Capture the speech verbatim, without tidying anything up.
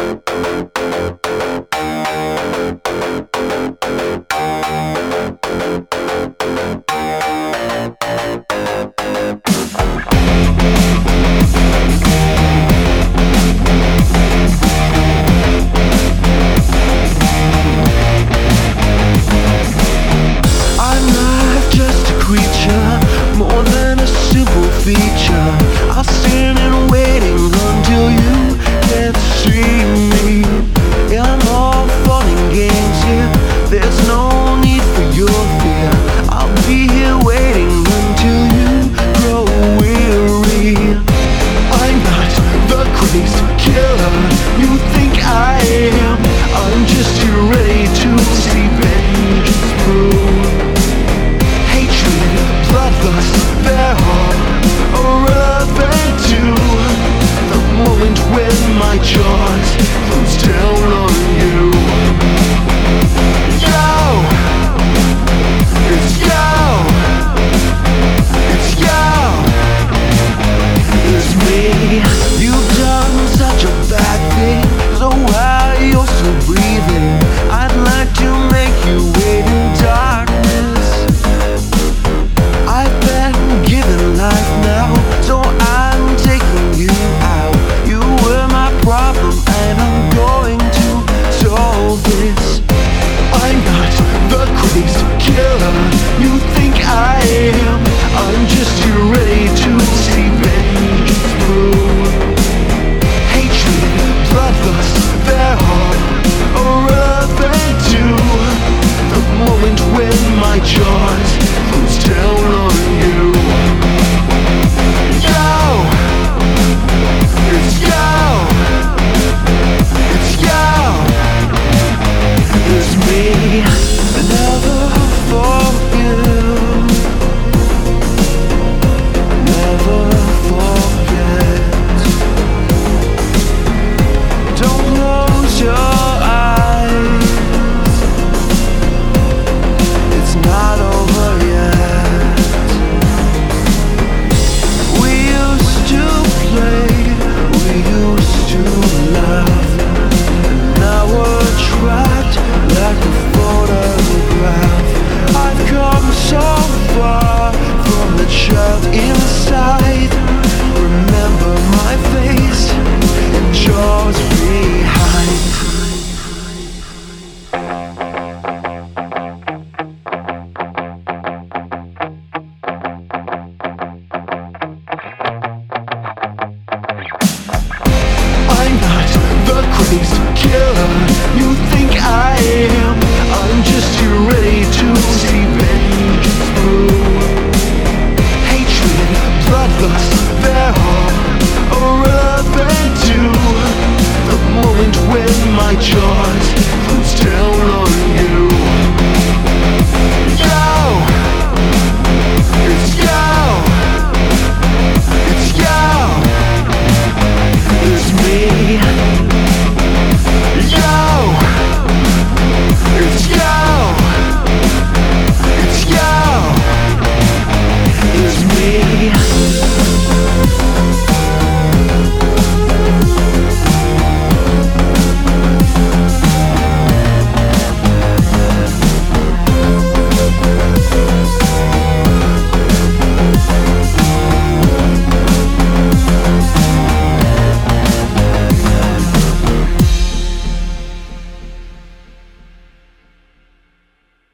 I'll stand and waiting until you can't see me. I'm all fun and games here. There's no need for your fear. I'll be here waiting until you grow weary. I'm not the crazy killer you think I am. I'm just here ready to see vengeance through. Hatred, bloodlust, they're all irrelevant to the moment when my jaws close down on you. Yo, it's yo, it's yo, it's me. You've done such a bad thing, so while you're still breathing, I'd like to make you wait in darkness. I've been given life now, so I'm taking you out. You were my problem and I'm going to solve this. I'm not the crazy killer you think I am. I'm just here ready to see vengeance through. Hatred, bloodlust, they're all irrelevant to the moment when my jaws close down on you. Yo, it's yo, it's yo, it's me. Never forgive, never forget. Don't close your eyes, it's not over yet. We used to play, we used to laugh, and now we're trapped like a photograph. I've come so far from the child inside. Remember my face and jaws behind. I'm not the crazy killer you think